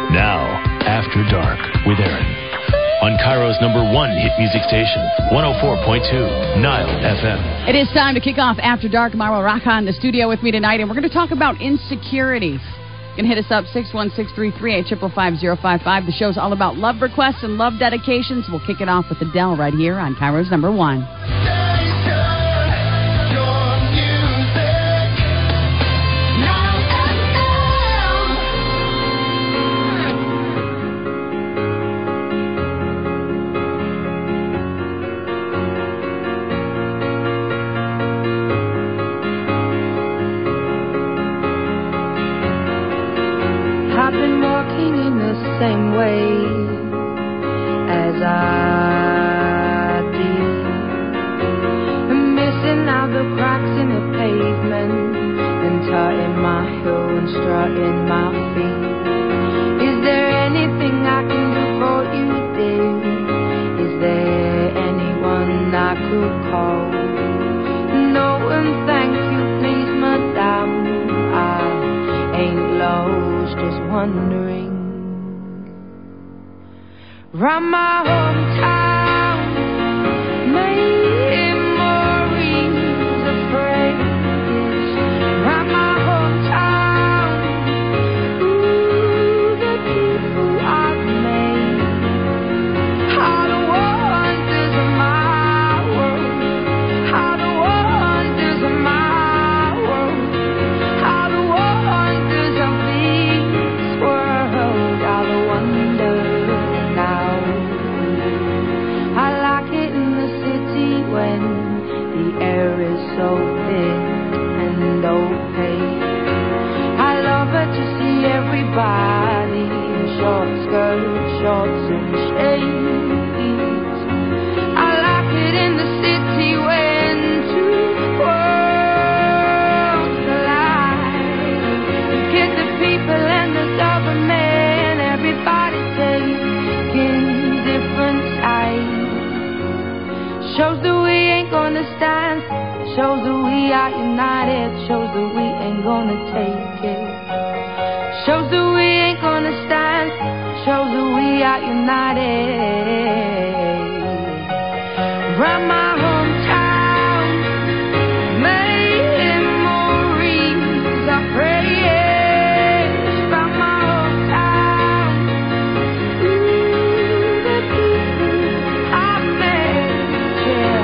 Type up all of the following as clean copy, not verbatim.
Now, After Dark with Aaron. On Cairo's #1 hit music station, 104.2 Nile FM. It is time to kick off After Dark. Marwa Raka in the studio with me tonight, and we're going to talk about insecurities. You can hit us up, 616-338-555-055. The show's all about love requests and love dedications. We'll kick it off with Adele right here on Cairo's #1. I've been walking in the same way as I did, missing out the cracks in the pavement and tutting my heel and strutting my feet. Is there anything I can do for you, dear? Is there anyone I could call? No, and thank you, please, madame. I ain't lost, just wondering. Round my hometown, memories of praise. Round my hometown, ooh, the people I've made. How the wonders of my world. How the wonders of my world. How the wonders of this world. How the wonders now. I like it in the city when the air is so thick and opaque. I love it to see everybody in short skirts, shorts and shades. I like it in the city when two worlds collide. Get the people and the government, everybody taking different sides. Shows that we ain't gonna stand. Shows that we are united. Shows that we ain't gonna take it. Shows that we ain't gonna stand. Shows that we are united. Round my hometown, memories of praise. Round my hometown, ooh, the people I've met, yeah.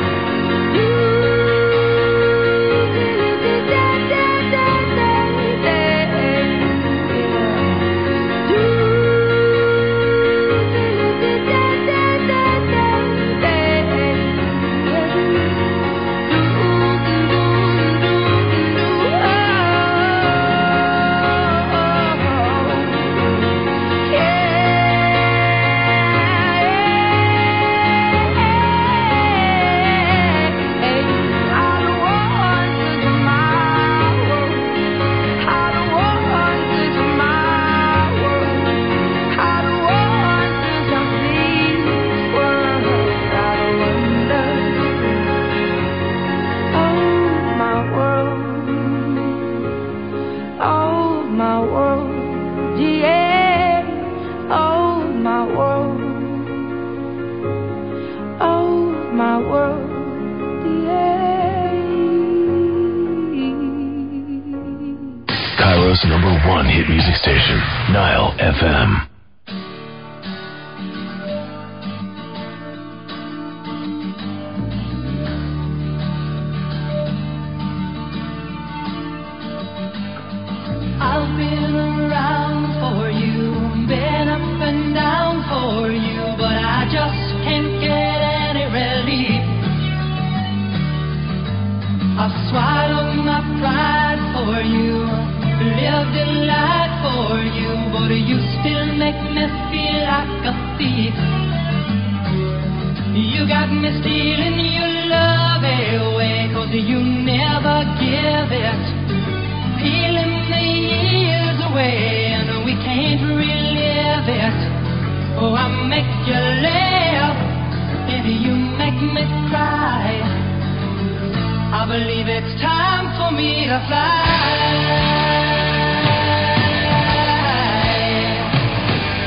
Cairo's #1 hit music station, Nile FM. I've been around for you, been up and down for you, but I just can't get any relief. I've swallowed my pride for you, lived a life for you, but you still make me feel like a thief. You got me stealing your love away, 'cause you never give it. Peeling the years away, and we can't relive it. Oh, I make you laugh, and you make me cry. I believe it's time for me to fly.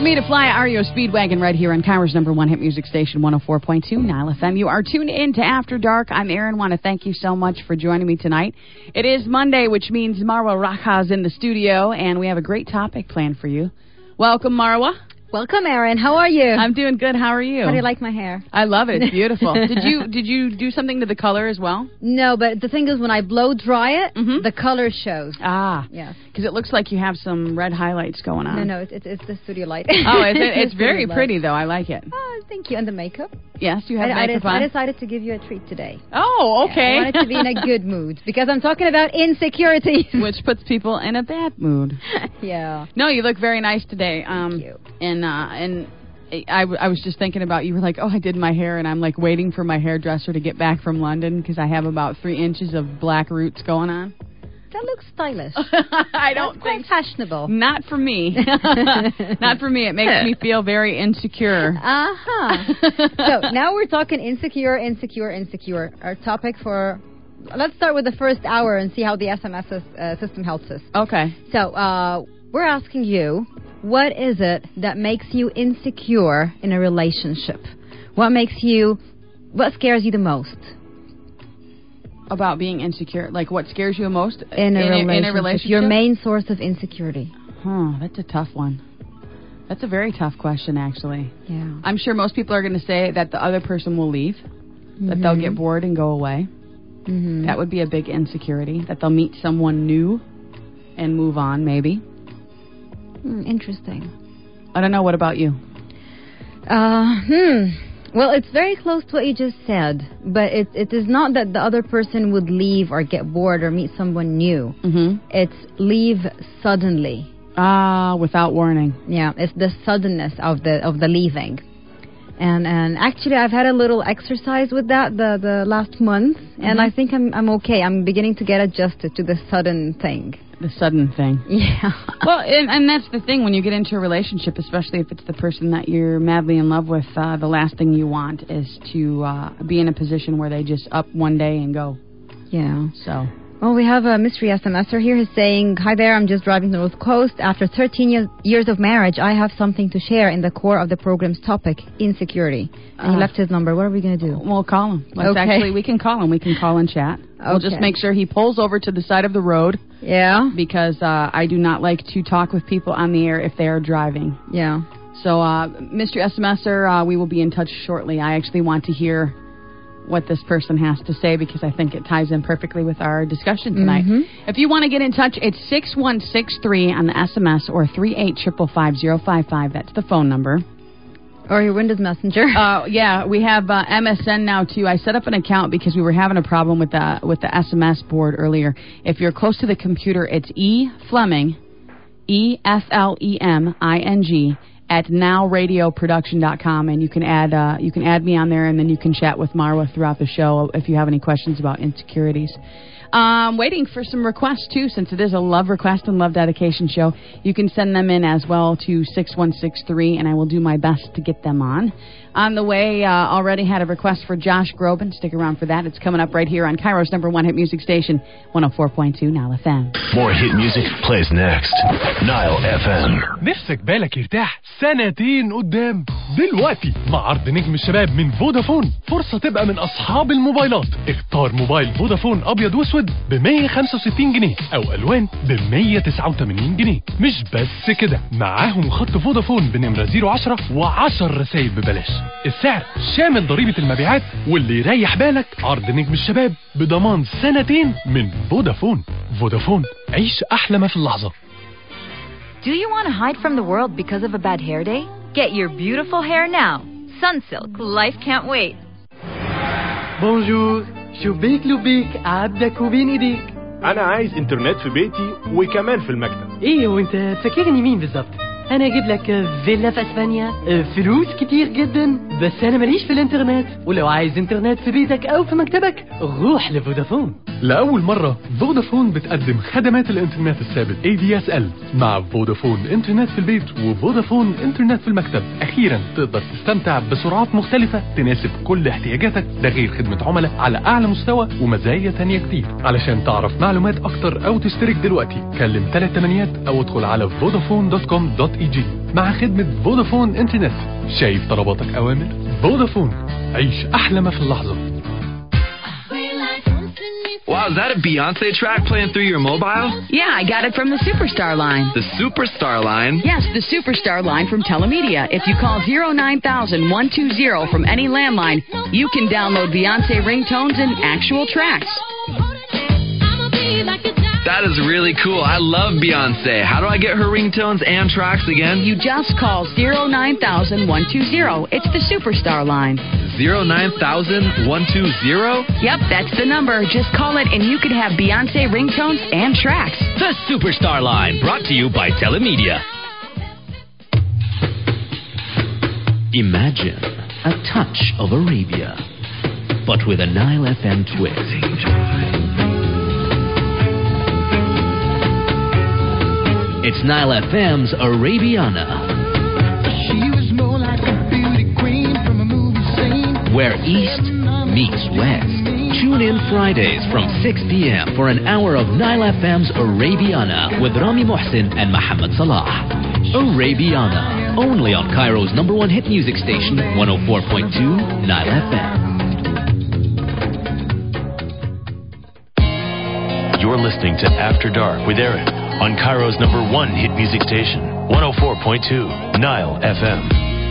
me to fly REO Speedwagon right here on Kairos #1 hit music station 104.2 Nile FM. You are tuned in to After Dark. I'm Erin. Want to thank you so much for joining me tonight. It is Monday, which means Marwa Racha's in the studio, and we have a great topic planned for you. Welcome, Marwa. Welcome, Erin. How are you? I'm doing good. How are you? How do you like my hair? I love it. It's beautiful. Did you do something to the color as well? No, but the thing is, when I blow dry it, the color shows. Ah, yes. Because it looks like you have some red highlights going on. No, it's the studio light. Oh, it's very pretty though. I like it. Oh, thank you. And the makeup? Yes, you have makeup on. I decided to give you a treat today. Oh, okay. Yeah, I wanted to be in a good mood because I'm talking about insecurities, which puts people in a bad mood. Yeah. No, you look very nice today. Thank you. And I was just thinking about, you were like, oh, I did my hair, and I'm like waiting for my hairdresser to get back from London because I have about 3 inches of black roots going on. That looks stylish. I don't think fashionable. Not for me. Not for me. It makes me feel very insecure. So now we're talking insecure. Our topic for... Let's start with the first hour and see how the SMS system helps us. Okay. So we're asking you, what is it that makes you insecure in a relationship? What scares you the most? About being insecure? Like, what scares you most in a relationship? Your main source of insecurity. That's a tough one. That's a very tough question, actually. Yeah. I'm sure most people are going to say that the other person will leave, that they'll get bored and go away. That would be a big insecurity, that they'll meet someone new and move on, maybe. Interesting. I don't know. What about you? Well, it's very close to what you just said, but it is not that the other person would leave or get bored or meet someone new. It's leave suddenly. Without warning. Yeah, it's the suddenness of the leaving. And actually, I've had a little exercise with that the last month, and I think I'm okay. I'm beginning to get adjusted to the sudden thing. The sudden thing. Yeah. Well, and that's the thing when you get into a relationship, especially if it's the person that you're madly in love with, the last thing you want is to be in a position where they just up one day and go. Yeah. So. Well, we have a mystery SMSer here who's saying, hi there, I'm just driving to the North Coast. After 13 years of marriage, I have something to share in the core of the program's topic, insecurity. And he left his number. What are we going to do? We'll call him. We can call him. We can call and chat. Okay. We'll just make sure he pulls over to the side of the road. Yeah. Because I do not like to talk with people on the air if they are driving. Yeah. So, Mr. SMSer, we will be in touch shortly. I actually want to hear what this person has to say because I think it ties in perfectly with our discussion tonight. If you want to get in touch, it's 6163 on the SMS or 3855055. That's the phone number. Or your Windows Messenger. Yeah, we have MSN now too. I set up an account because we were having a problem with the SMS board earlier. If you're close to the computer, it's E Fleming, EFLEMING at nowradioproduction.com, and you can add me on there, and then you can chat with Marwa throughout the show if you have any questions about insecurities. Waiting for some requests, too, since it is a love request and love dedication show. You can send them in as well to 6163, and I will do my best to get them on. On the way, already had a request for Josh Groban. Stick around for that. It's coming up right here on Kairos #1 hit music station, 104.2 Nile FM. More hit music plays next. Nile FM. نفسك بالك يرتاح سنتين قدام. دلوقتي مع عرض نجم الشباب من فودافون فرصة تبقى من أصحاب الموبايلات. اختار موبايل فودافون أبيض وأسود ب 165 جنيه أو ألوان ب 189 جنيه. مش بس كده، معاهم خط فودافون بنمرة 010 و10 رسايل ببلاش. السعر شامل ضريبة المبيعات، واللي يريح بالك عرض نجم الشباب بضمان سنتين من فودافون. فودافون، عيش أحلى ما في اللحظة. Do you want to hide from the world because of a bad hair day? Get your beautiful hair now. Sunsilk, life can't wait. بونجور، شو بيك لبيك عبدك وبين ايديك. انا عايز انترنت في بيتي وكمان في المكتب. ايه وانت فاكرني مين بالظبط؟ انا اجيب لك فيلا في اسبانيا، فلوس كتير جدا، بس انا ماليش في الانترنت. ولو عايز انترنت في بيتك او في مكتبك روح لفودافون. لأول مرة فودافون بتقدم خدمات الانترنت الثابت ADSL مع فودافون انترنت في البيت وفودافون انترنت في المكتب. أخيرا تقدر تستمتع بسرعات مختلفة تناسب كل احتياجاتك، ده غير خدمة عملاء على أعلى مستوى ومزايا تانية كتير. علشان تعرف معلومات أكتر أو تشترك دلوقتي كلم 3 8 أو ادخل على vodafone.com.eg. مع خدمة فودافون انترنت. شايف طلباتك أوامر؟ فودافون، عيش أحلى ما في اللحظة. Wow, is that a Beyonce track playing through your mobile? Yeah, I got it from the Superstar line. The Superstar line? Yes, the Superstar line from Telemedia. If you call 09000-120 from any landline, you can download Beyonce ringtones and actual tracks. That is really cool. I love Beyonce. How do I get her ringtones and tracks again? You just call 09000-120. It's the Superstar line. 09000-120? Yep, that's the number. Just call it and you could have Beyonce ringtones and tracks. The Superstar line, brought to you by Telemedia. Imagine a touch of Arabia, but with a Nile FM twist. It's Nile FM's Arabiana, where East meets West. Tune in Fridays from 6 p.m. for an hour of Nile FM's Arabiana with Rami Mohsin and Mohammed Salah. Arabiana, only on Cairo's #1 hit music station, 104.2 Nile FM. You're listening to After Dark with Aaron on Cairo's #1 hit music station, 104.2 Nile FM.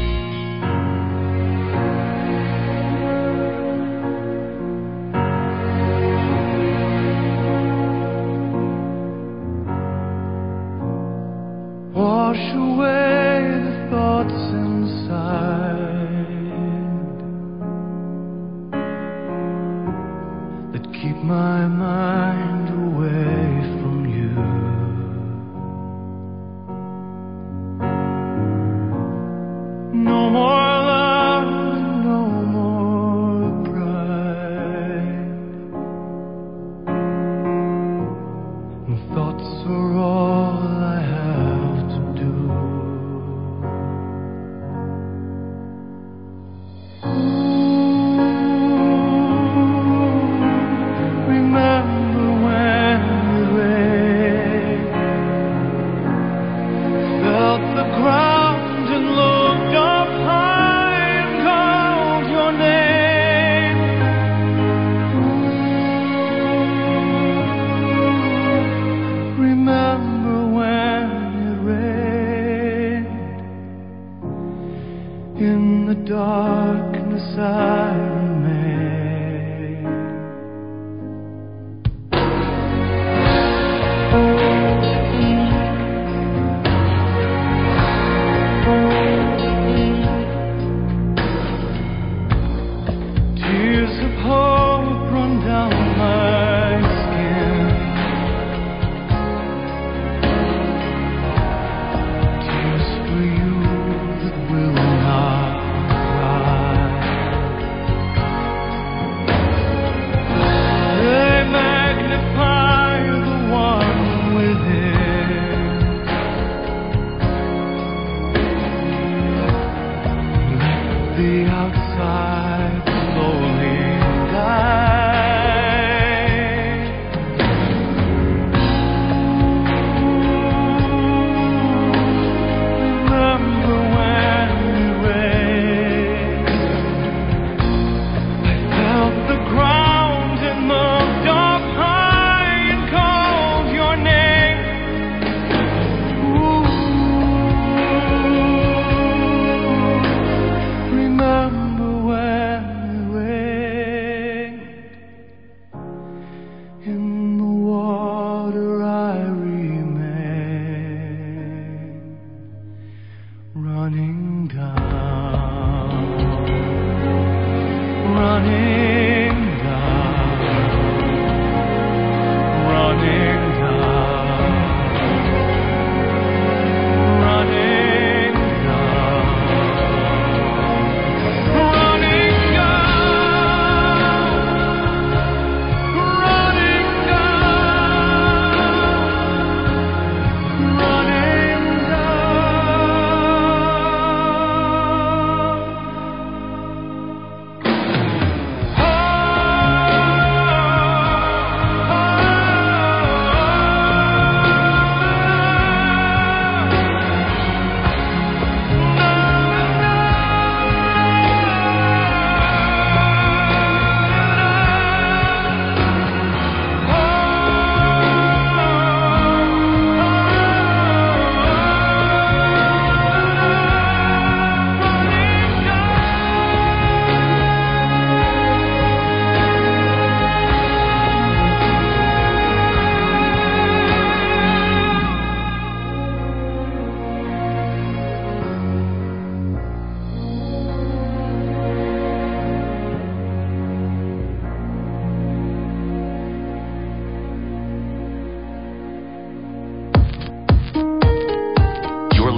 Wash away the thoughts inside that keep my mind away from you. No more love, no more pride. And thoughts are all I have to do. Remember when we felt the ground and looked up high and called your name. Remember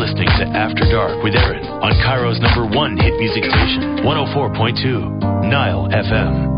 listening to After Dark with Aaron on Cairo's #1 hit music station, 104.2 Nile FM.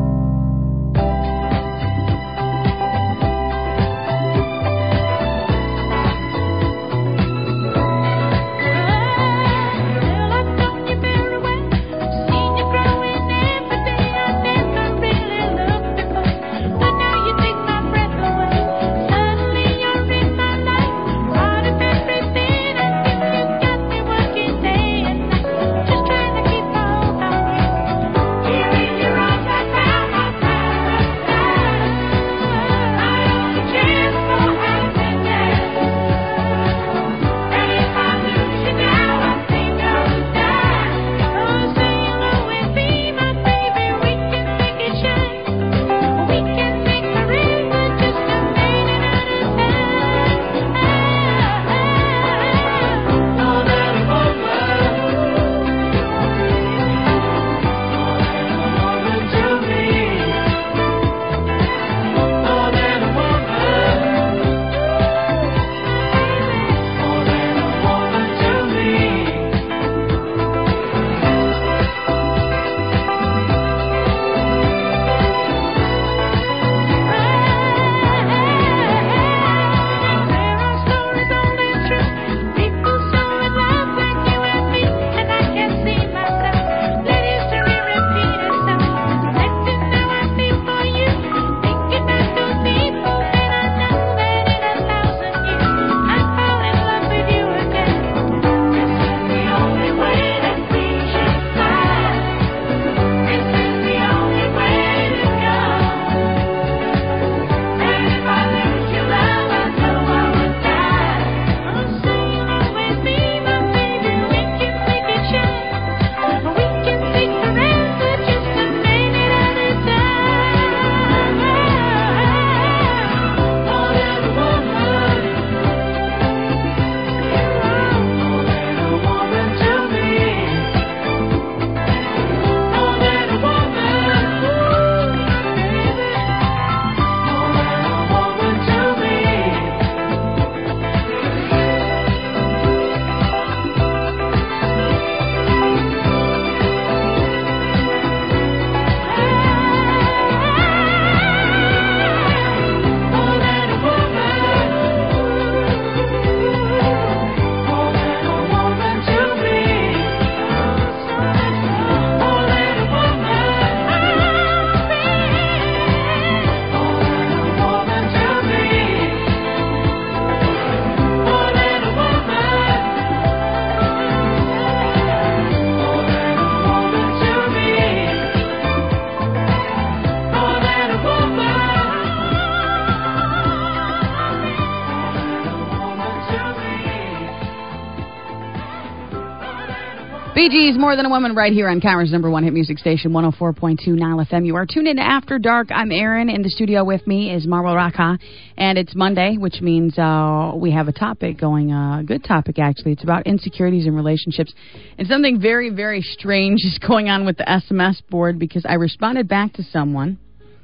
Bee Gees, More Than a Woman, right here on Cairo's #1 hit music station, 104.2 Nile FM. You are tuned into After Dark. I'm Aaron. In the studio with me is Marwa Raka. And it's Monday, which means we have a topic going, a good topic, actually. It's about insecurities in relationships. And something very, very strange is going on with the SMS board, because I responded back to someone,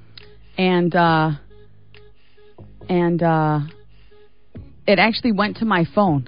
and it actually went to my phone.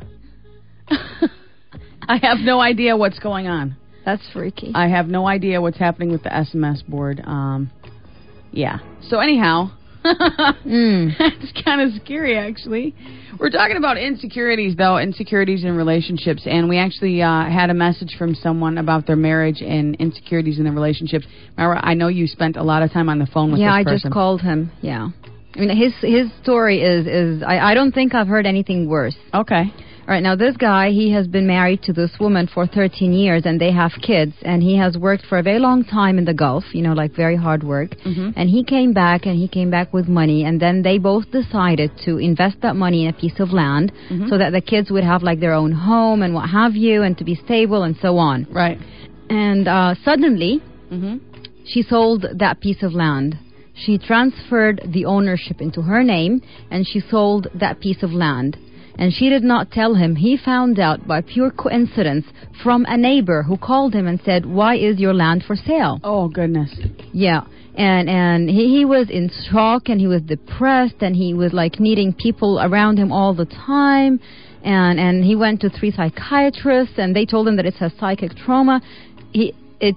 I have no idea what's going on. That's freaky. I have no idea what's happening with the SMS board. Yeah. So anyhow, it's kind of scary, actually. We're talking about insecurities, though, insecurities in relationships. And we actually had a message from someone about their marriage and insecurities in their relationships. Mara, I know you spent a lot of time on the phone with this person. Yeah, I just called him. Yeah. I mean, his story is I don't think I've heard anything worse. Okay. All right, now this guy, he has been married to this woman for 13 years, and they have kids, and he has worked for a very long time in the Gulf, you know, like very hard work. And he came back with money, and then they both decided to invest that money in a piece of land so that the kids would have like their own home and what have you, and to be stable and so on. Right. And suddenly, she sold that piece of land. She transferred the ownership into her name, and she sold that piece of land. And she did not tell him. He found out by pure coincidence from a neighbor who called him and said, "Why is your land for sale?" Oh, goodness. Yeah. and he was in shock, and he was depressed, and he was like needing people around him all the time, and he went to 3 psychiatrists, and they told him that it's a psychic trauma. It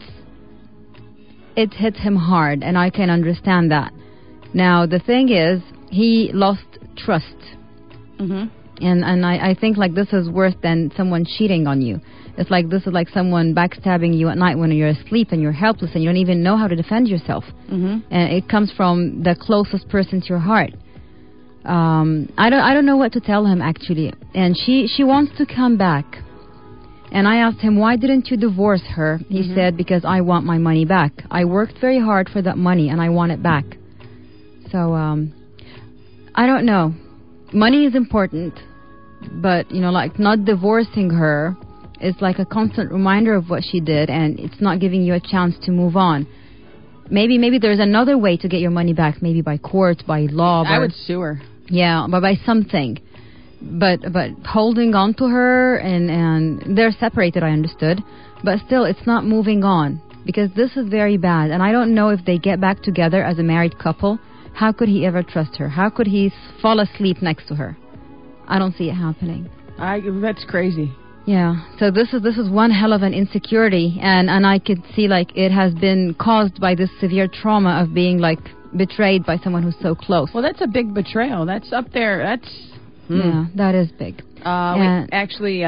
hit him hard, and I can understand that. Now the thing is, he lost trust. And I think like this is worse than someone cheating on you. It's like this is like someone backstabbing you at night when you're asleep and you're helpless and you don't even know how to defend yourself. And it comes from the closest person to your heart. I don't know what to tell him actually. And she wants to come back. And I asked him, why didn't you divorce her? He said, because I want my money back. I worked very hard for that money and I want it back. So I don't know. Money is important, but you know, like not divorcing her is like a constant reminder of what she did, and it's not giving you a chance to move on. Maybe there's another way to get your money back, maybe by court, by law. I would sue her. Yeah, but by something. But holding on to her, and they're separated, I understood, but still it's not moving on, because this is very bad, and I don't know if they get back together as a married couple. How could he ever trust her? How could he fall asleep next to her? I don't see it happening. That's crazy. Yeah. So this is one hell of an insecurity, and I could see like it has been caused by this severe trauma of being like betrayed by someone who's so close. Well, that's a big betrayal. That's up there. That's yeah, that is big. Actually,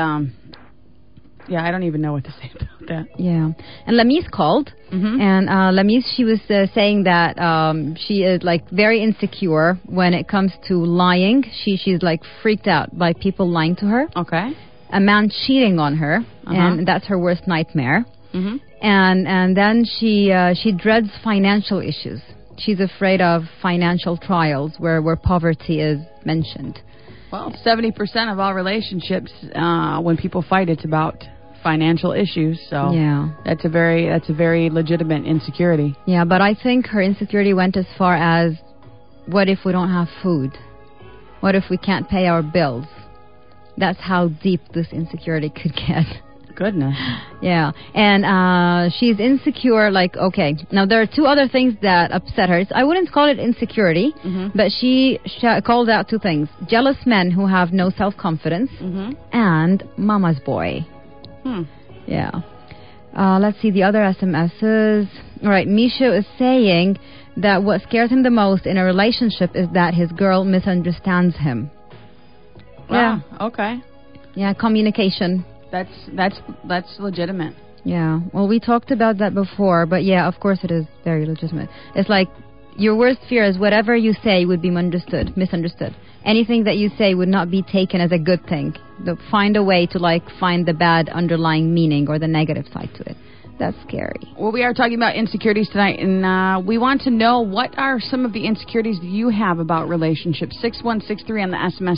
yeah, I don't even know what to say about that. Yeah. And Lamise called, and Lamise, she was saying that she is like very insecure when it comes to lying. She's like freaked out by people lying to her. Okay. A man cheating on her, and that's her worst nightmare. And then she dreads financial issues. She's afraid of financial trials where poverty is mentioned. Well, 70% of all relationships, when people fight, it's about financial issues. So yeah, that's a very legitimate insecurity. Yeah, but I think her insecurity went as far as, what if we don't have food? What if we can't pay our bills? That's how deep this insecurity could get. Goodness. Yeah. And she's insecure, like, okay. Now, there are 2 other things that upset her. I wouldn't call it insecurity, but she called out 2 things. Jealous men who have no self-confidence, and mama's boy. Yeah. Let's see the other SMSs. All right. Misha is saying that what scares him the most in a relationship is that his girl misunderstands him. Wow. Yeah. Okay. Yeah, communication. That's legitimate. Yeah. Well, we talked about that before, but yeah, of course it is very legitimate. It's like your worst fear is whatever you say would be misunderstood. Anything that you say would not be taken as a good thing. Find a way to like find the bad underlying meaning or the negative side to it. That's scary. Well, we are talking about insecurities tonight, and we want to know, what are some of the insecurities that you have about relationships? 6163 on the SMS,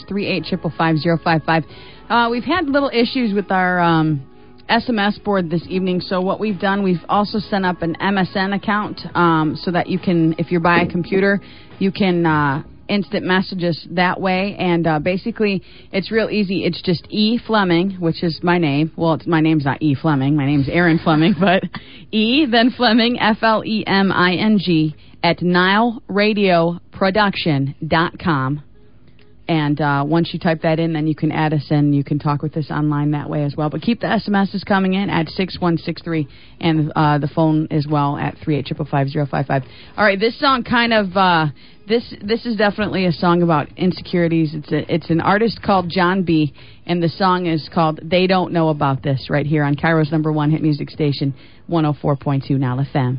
38555. We've had little issues with our SMS board this evening, so what we've done, we've also set up an MSN account so that you can, if you're by a computer, you can instant messages that way, and basically it's real easy. It's just E Fleming, which is my name. Well, my name's not E Fleming. My name's Erin Fleming, but E then Fleming, FLEMING, at NileRadioProduction.com. And once you type that in, then you can add us in. You can talk with us online that way as well. But keep the SMSs coming in at 6163, and the phone as well at 3855555. All right, this song kind of this is definitely a song about insecurities. It's an artist called John B, and the song is called "They Don't Know About This" right here on Cairo's #1 hit music station, 104.2 Nile FM.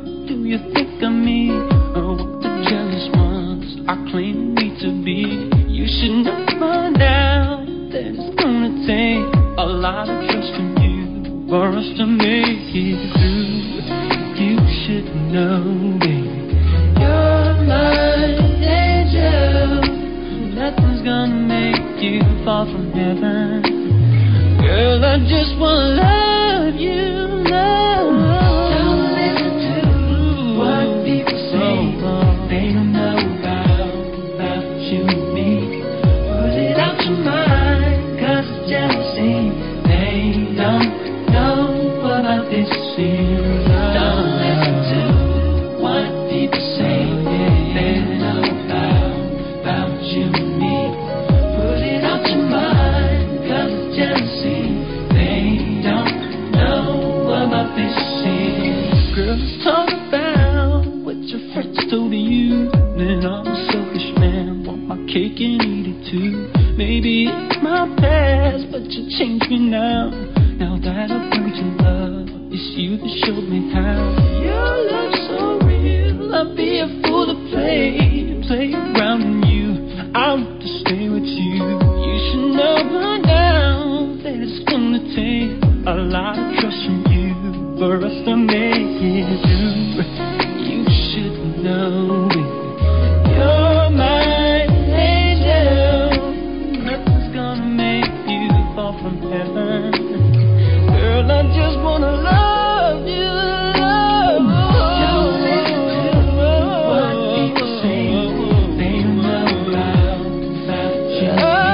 Claim me to be lot of trust in you for us to make it through. You should know, baby, you're my angel. Nothing's gonna make you fall from heaven. Girl, I just wanna love you, love. Don't listen to what people say. They don't know about you and me. Put it out your mind, 'cause it's jealousy. They don't know about this feeling. Don't listen to what people say. They don't know about you and me. Put it out your mind, 'cause it's jealousy. They don't know about this feeling. Girl, let's talk about what your friends told you. Then I'm a selfish man, want my cake and eat it too. Maybe it's my past, but you changed me now. Now that I've learned to love, it's you that showed me how. Your love's so real, I'd be a fool to play around with you. I want to stay with you. You should know by now that it's gonna take a lot of trust from you for us to make it through. You should know, baby, you're my angel. Nothing's gonna make you fall from heaven. Girl, I just wanna love you, love. Don't listen to what people say. They don't know about you.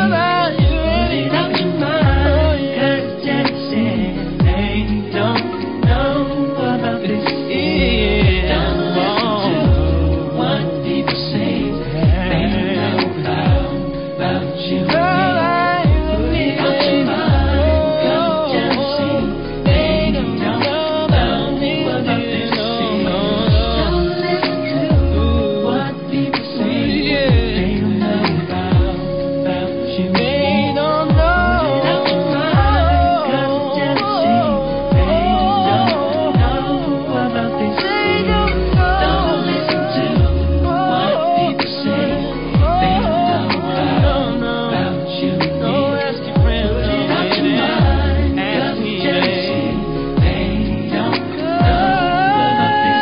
Put it out your mind, 'cause it's jealousy. They don't know about this. Don't listen to what people say. They don't know about you. Put it out your mind, 'cause it's jealousy. They don't know about this. Don't listen to what people say. They don't know about you. They don't know. Put it out your mind, 'cause it's jealousy. They don't know about this. Don't listen to what people say. They don't know about you. Ask your friends. Put it out your mind, 'cause it's jealousy. They don't know about this.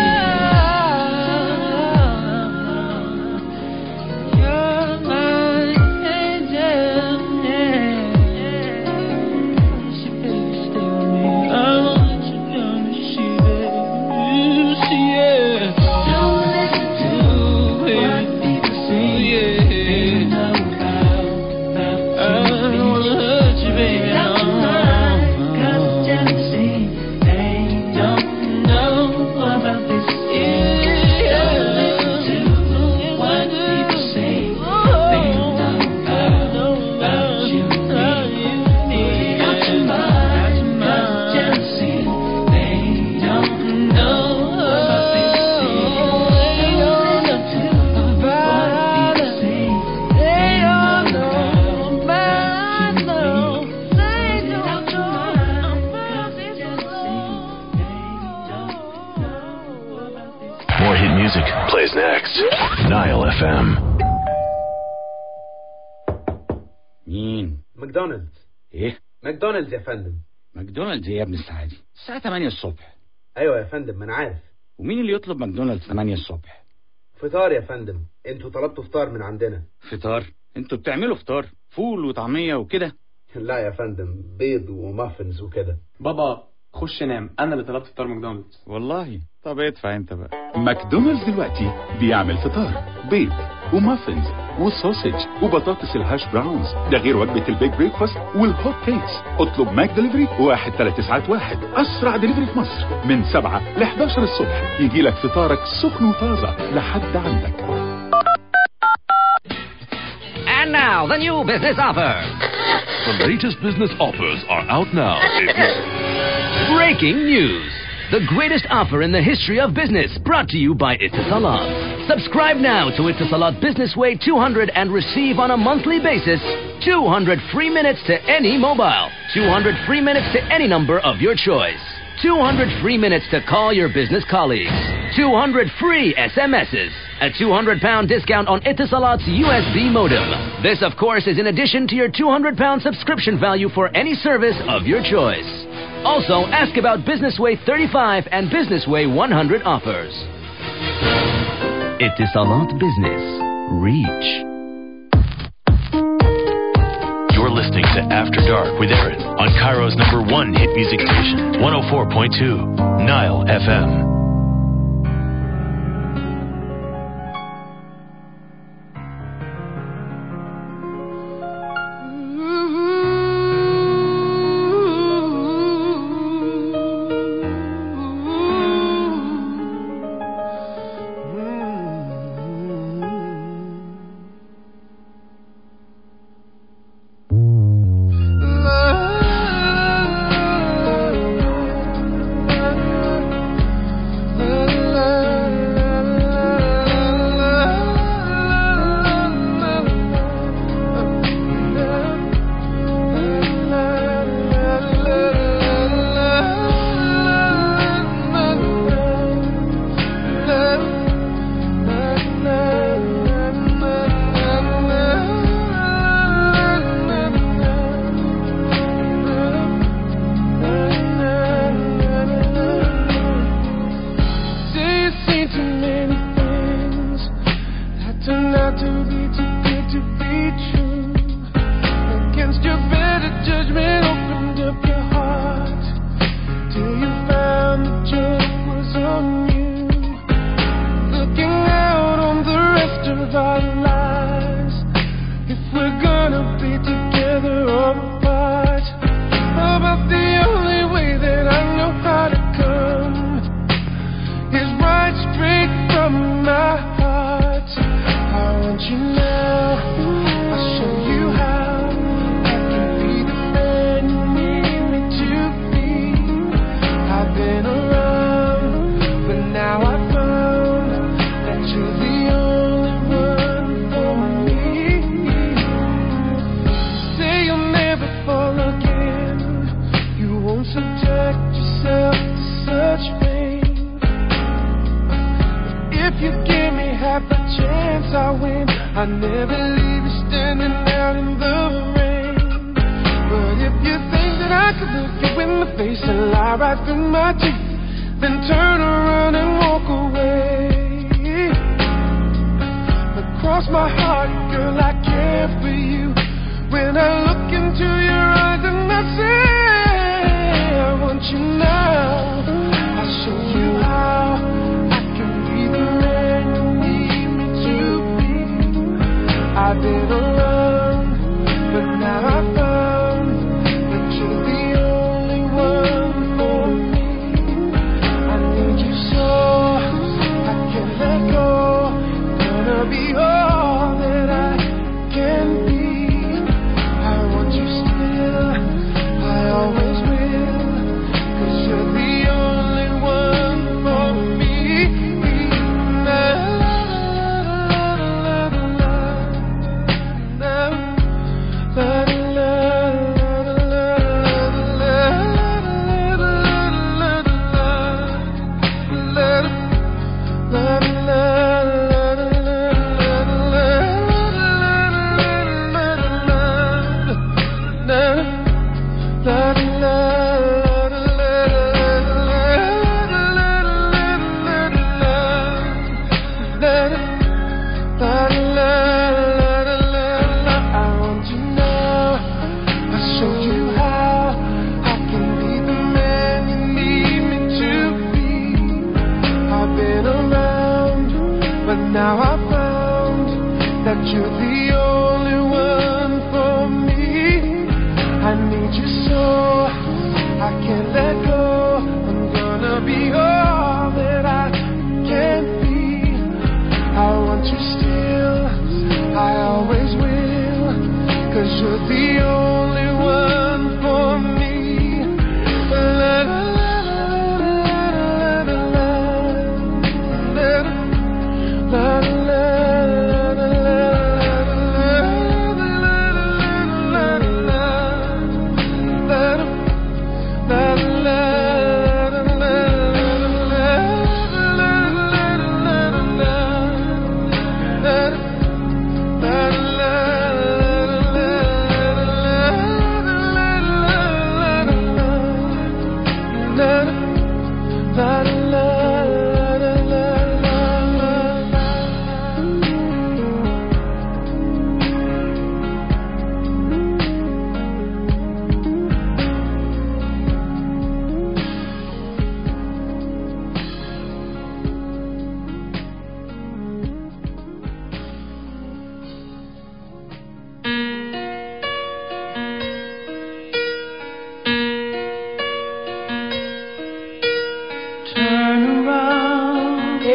You're my angel, yeah. She, baby, stay with me. I want you gonna see, baby, see, yeah. Don't listen to what people say. They don't know about you. I don't wanna hurt you, baby. Put it out your mind, 'cause it's jealousy. They don't know about this. Don't listen to what people say. They don't know about you and me. Put it out your mind, 'cause it's jealousy. They don't know about this. They don't listen to what people say. They don't know about you and me. Put it out your mind, 'cause it's jealousy. They don't know about this. More hit music plays next. Nile FM. مين؟ ماكدونالدز. ايه؟ ماكدونالدز يا فندم. ماكدونالدز ايه يا ابن السعادي؟ الساعة 8 الصبح. ايوه يا فندم، ما انا عارف. ومين اللي يطلب ماكدونالدز 8 الصبح؟ فطار يا فندم، انتوا طلبتوا فطار من عندنا. فطار؟ انتوا بتعملوا فطار؟ فول وطعمية وكده؟ لا يا فندم، بيض ومافنز وكده. بابا خش نام، انا اللي طلبت فطار ماكدونالدز. والله؟ طب ادفع انت بقى. ماكدونالدز دلوقتي بيعمل فطار بيض ومافنز وسوسج وبطاطس الهاش براونز، ده غير وجبة البيك بريكفاست والهوت كيكس. اطلب ماك دليفري 13991، اسرع دليفري في مصر من 7 ل 11 الصبح. يجي لك فطارك سخن وطازة لحد عندك. And now the new business offer. The latest business offers are out now. Breaking news. The greatest offer in the history of business, brought to you by Etisalat. Subscribe now to Etisalat Business Way 200 and receive on a monthly basis 200 free minutes to any mobile, 200 free minutes to any number of your choice, 200 free minutes to call your business colleagues, 200 free SMSs, a £200 discount on Etisalat's USB modem. This, of course, is in addition to your £200 subscription value for any service of your choice. Also, ask about Business Way 35 and Business Way 100 offers. Etisalat Business. Reach. You're listening to After Dark with Aaron on Cairo's #1 hit music station, 104.2 Nile FM.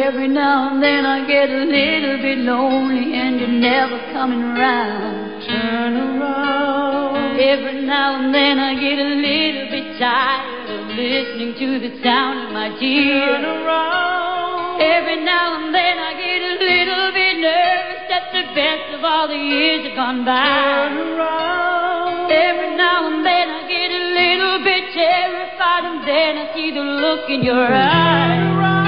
Every now and then I get a little bit lonely and you're never coming around. Turn around. Every now and then I get a little bit tired of listening to the sound of my tears. Turn around. Every now and then I get a little bit nervous that the best of all the years have gone by. Turn around. Every now and then I get a little bit terrified and then I see the look in your eyes. Turn around.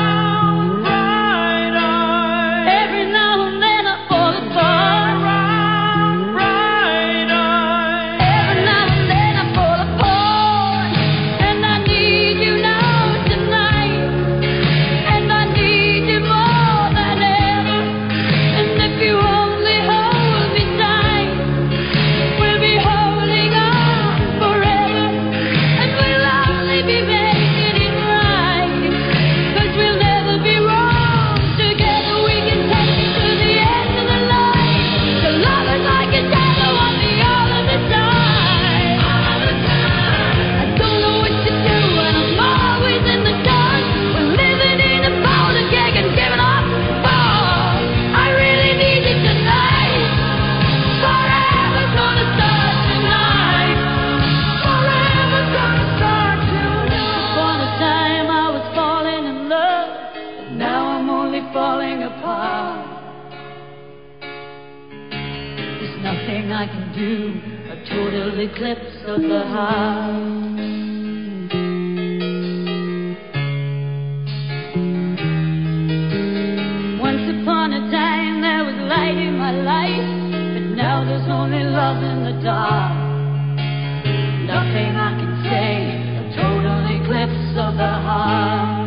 I can do a total eclipse of the heart. Once upon a time there was light in my life, but now there's only love in the dark. Nothing I can say, a total eclipse of the heart.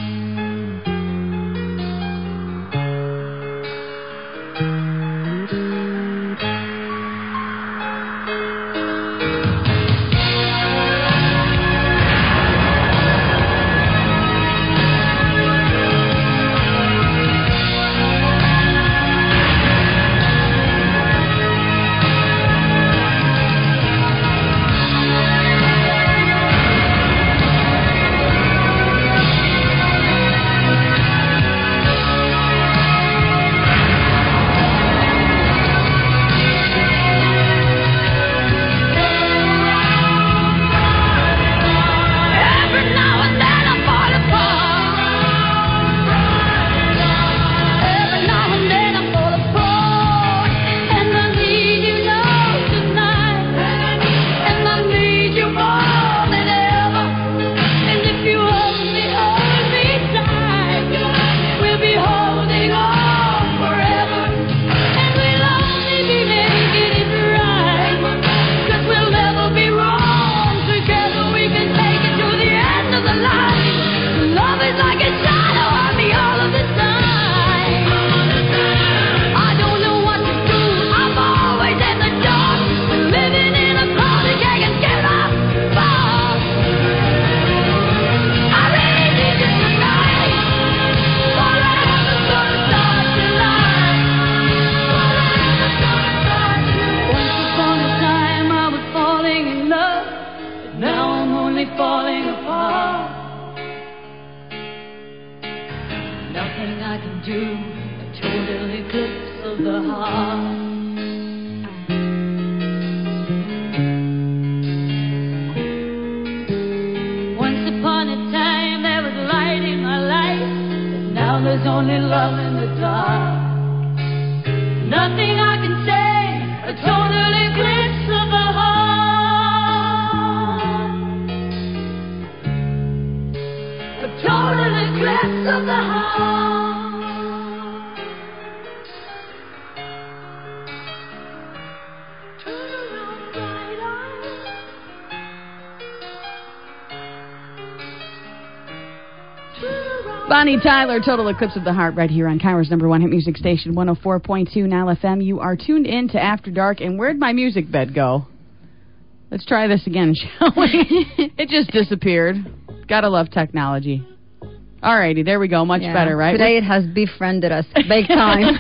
Bonnie Tyler, Total Eclipse of the Heart, right here on Kairos #1 hit music station, 104.2 Nile FM. You are tuned in to After Dark, and where'd my music bed go? Let's try this again, shall we? It just disappeared. Gotta love technology. Alrighty, there we go. Much better, right? Today it has befriended us big time.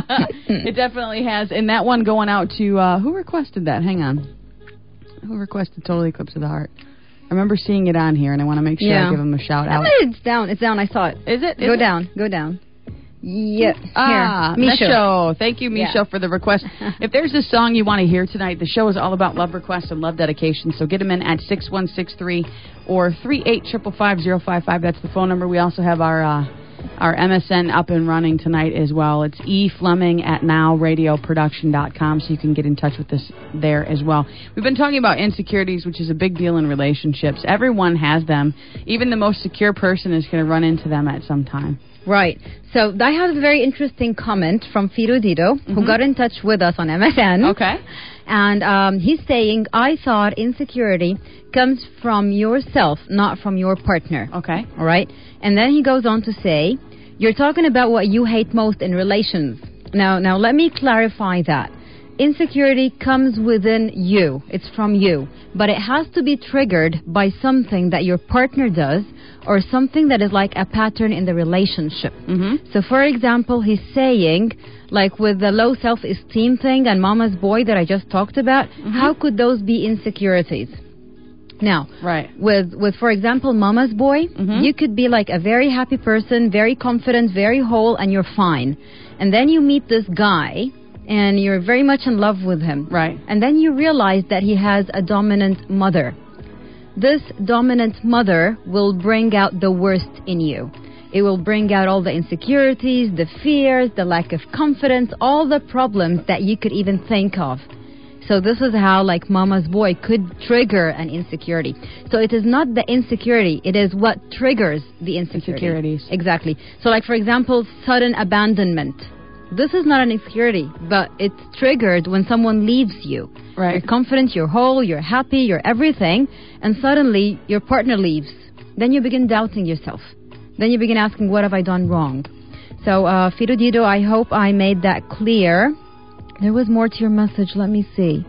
It definitely has. And that one going out to, who requested that? Hang on. Who requested Total Eclipse of the Heart? I remember seeing it on here, and I want to make sure I give him a shout out. It's down. It's down. I saw it. Is it? Go down. Go down. Yeah. Misho. Thank you, Misho, Yeah. for the request. If there's a song you want to hear tonight, the show is all about love requests and love dedications. So get them in at 6163 or 38555055. That's the phone number. We also have our MSN up and running tonight as well. It's efleming@nowradioproduction.com, so you can get in touch with us there as well. We've been talking about insecurities, which is a big deal in relationships. Everyone has them. Even the most secure person is going to run into them at some time. Right. So I have a very interesting comment from Fido Dido, who got in touch with us on MSN. Okay. And he's saying, I thought insecurity comes from yourself, not from your partner. Okay. All right. And then he goes on to say, you're talking about what you hate most in relations. Now, let me clarify that. Insecurity comes within you. It's from you. But it has to be triggered by something that your partner does or something that is like a pattern in the relationship. So, for example, he's saying, like with the low self-esteem thing and mama's boy that I just talked about, how could those be insecurities? Now, with for example, mama's boy, you could be like a very happy person, very confident, very whole, and you're fine. And then you meet this guy, and you're very much in love with him. Right. And then you realize that he has a dominant mother. This dominant mother will bring out the worst in you. It will bring out all the insecurities, the fears, the lack of confidence, all the problems that you could even think of. So this is how, like, mama's boy could trigger an insecurity. So it is not the insecurity, it is what triggers the insecurities. Exactly. So, like, for example, sudden abandonment. This is not an insecurity, but it's triggered when someone leaves you. Right. You're confident, you're whole, you're happy, you're everything, and suddenly your partner leaves. Then you begin doubting yourself. Then you begin asking, what have I done wrong? So, Fido Dido, I hope I made that clear. There was more to your message. Let me see.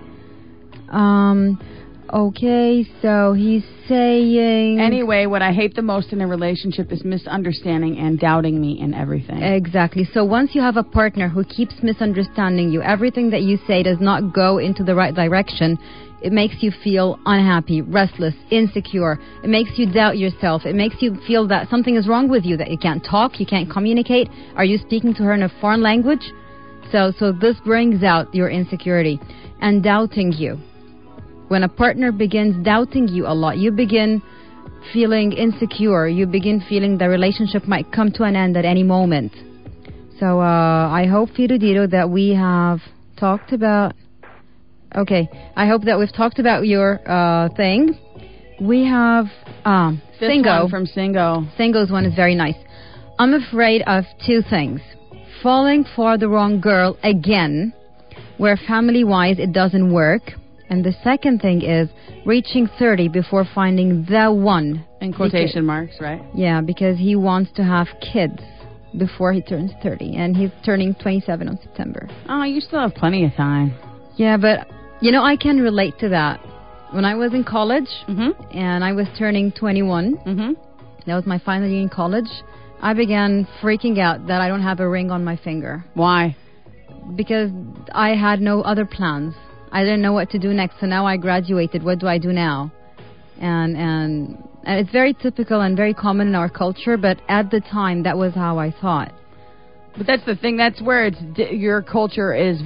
Okay, so he's saying... Anyway, what I hate the most in a relationship is misunderstanding and doubting me in everything. Exactly. So once you have a partner who keeps misunderstanding you, everything that you say does not go into the right direction, it makes you feel unhappy, restless, insecure. It makes you doubt yourself. It makes you feel that something is wrong with you, that you can't talk, you can't communicate. Are you speaking to her in a foreign language? So this brings out your insecurity and doubting you. When a partner begins doubting you a lot, you begin feeling insecure. You begin feeling the relationship might come to an end at any moment. So I hope, Fido Dido, that we have talked about... Okay, I hope that we've talked about your thing. We have This Singo. one from Singo. Singo's one is very nice. I'm afraid of two things. Falling for the wrong girl again, where family-wise it doesn't work. And the second thing is reaching 30 before finding the one. In quotation marks, right? Yeah, because he wants to have kids before he turns 30. And he's turning 27 on September. Oh, you still have plenty of time. Yeah, but, you know, I can relate to that. When I was in college and I was turning 21, that was my final year in college, I began freaking out that I don't have a ring on my finger. Why? Because I had no other plans. I didn't know what to do next, so now I graduated. What do I do now? And it's very typical and very common in our culture, but at the time, that was how I thought. But that's the thing. That's where your culture is